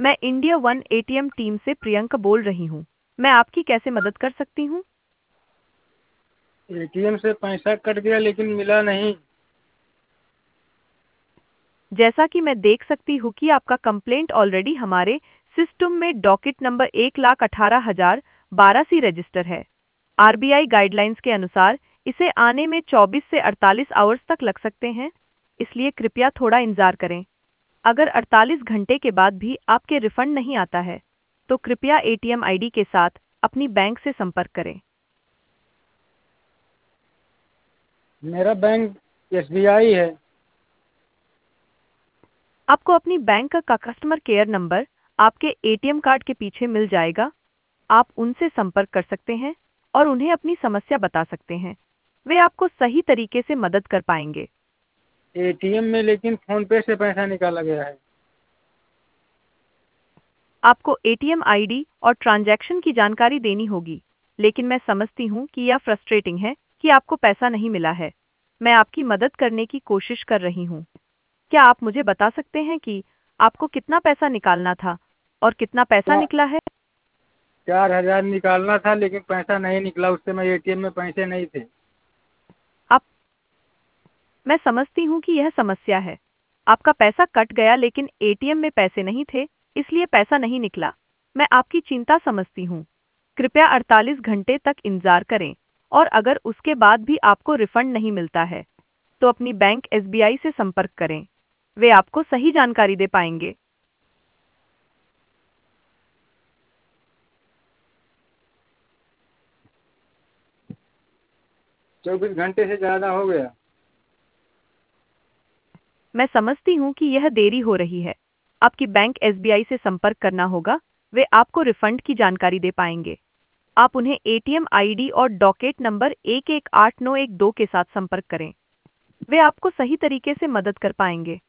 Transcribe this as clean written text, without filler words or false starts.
मैं India one ATM team से प्रियंका बोल रही हूँ। मैं आपकी कैसे मदद कर सकती हूँ? एटीएम से पैसा कट गया लेकिन मिला नहीं। जैसा कि मैं देख सकती हूँ कि आपका कंप्लेंट ऑलरेडी हमारे सिस्टम में डॉकेट नंबर 1,18,012 सी रजिस्टर है। आरबीआई गाइडलाइंस के अनुसार इसे आने में 24 से 48 आवर्स तक लग सकते हैं, इसलिए कृपया थोड़ा इंतजार करें। अगर 48 घंटे के बाद भी आपके रिफंड नहीं आता है, तो कृपया एटीएम आईडी के साथ अपनी बैंक से संपर्क करें। मेरा बैंक एसबीआई है। आपको अपनी बैंक का कस्टमर केयर नंबर आपके एटीएम कार्ड के पीछे मिल जाएगा। आप उनसे संपर्क कर सकते हैं और उन्हें अपनी समस्या बता सकते हैं। वे आपको सही तरीके से मदद कर पाएंगे। एटीएम में लेकिन फोन पे से पैसा निकाला गया है। आपको एटीएम आईडी और ट्रांजैक्शन की जानकारी देनी होगी, लेकिन मैं समझती हूँ कि यह फ्रस्ट्रेटिंग है कि आपको पैसा नहीं मिला है। मैं आपकी मदद करने की कोशिश कर रही हूँ। क्या आप मुझे बता सकते हैं कि आपको कितना पैसा निकालना था और कितना पैसा क्या निकला है? 4,000 निकालना था लेकिन पैसा नहीं निकला, उस समय एटीएम में पैसे नहीं थे। आप मैं समझती हूँ कि यह समस्या है। आपका पैसा कट गया लेकिन एटीएम में पैसे नहीं थे, इसलिए पैसा नहीं निकला। मैं आपकी चिंता समझती हूँ। कृपया 48 घंटे तक इंतजार करें और अगर उसके बाद भी आपको रिफंड नहीं मिलता है, तो अपनी बैंक एसबीआई से संपर्क करें। वे आपको सही जानकारी दे पाएंगे। 24 घंटे से ज़्यादा हो गया। मैं समझती हूँ कि यह देरी हो रही है। आपकी बैंक एसबीआई से संपर्क करना होगा। वे आपको रिफंड की जानकारी दे पाएंगे। आप उन्हें एटीएम आईडी और डॉकेट नंबर 118912 के साथ संपर्क करें। वे आपको सही तरीके से मदद कर पाएंगे।